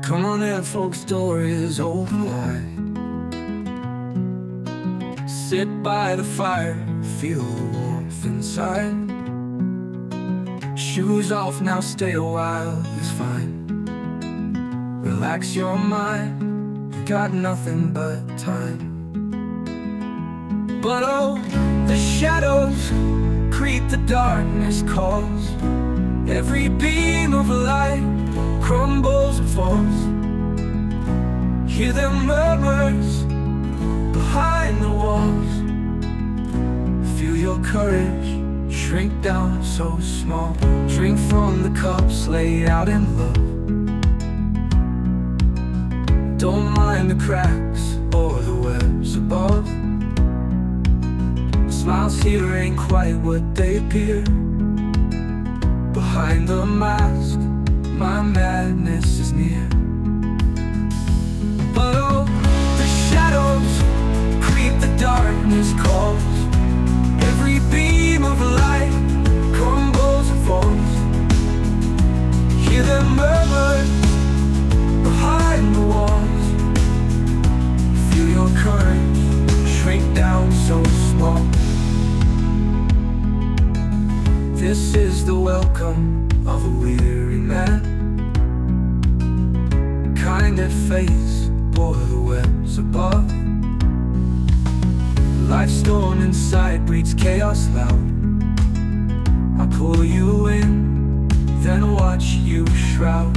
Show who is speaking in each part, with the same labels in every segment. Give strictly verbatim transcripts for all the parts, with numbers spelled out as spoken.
Speaker 1: Come on in, folks, door is open wide. Sit by the fire, feel the warmth inside. Shoes off now, stay a while, it's fine. Relax your mind, you got nothing but time. But oh, the shadows creep, the darkness calls. Every beam of light crumbles and falls. Hear the murmurs behind the walls. Feel your courage shrink down so small. Drink from the cups laid out in love. Don't mind the cracks or the webs above. Smiles here ain't quite what they appear. Behind the mask, my madness is near. But oh, the shadows creep, the darkness calls. Every beam of light crumbles and falls. Hear the murmurs behind the walls. Feel your courage shrink down so small. This is the welcome of a weary man. Kind at face bore the webs above. Life's storm inside breeds chaos loud. I pull you in, then watch you shroud.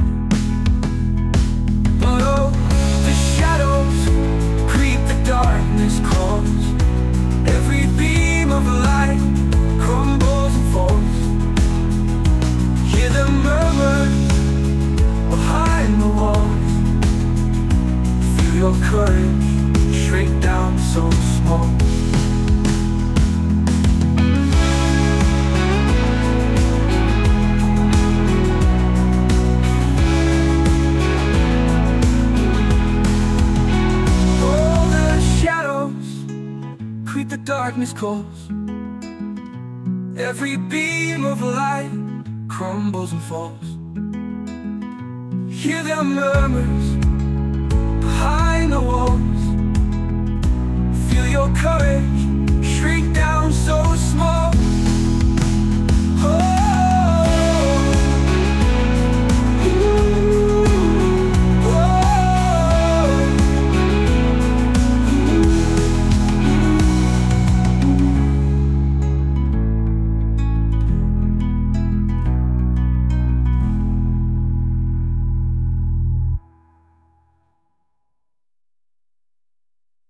Speaker 1: But oh, the shadows creep, the darkness calls. Every beam of light crumbles and falls. Hear the murmurs behind the walls. Feel your courage shrink down so small. Oh, the shadows creep, the darkness calls. Every beam of light crumbles and falls. Hear the murmurs behind the walls. Feel your courage